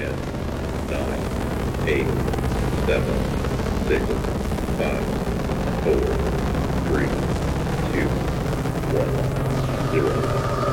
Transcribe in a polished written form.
10, 9, 8, 7, 6, 5, 4, 3, 2, 1, 0.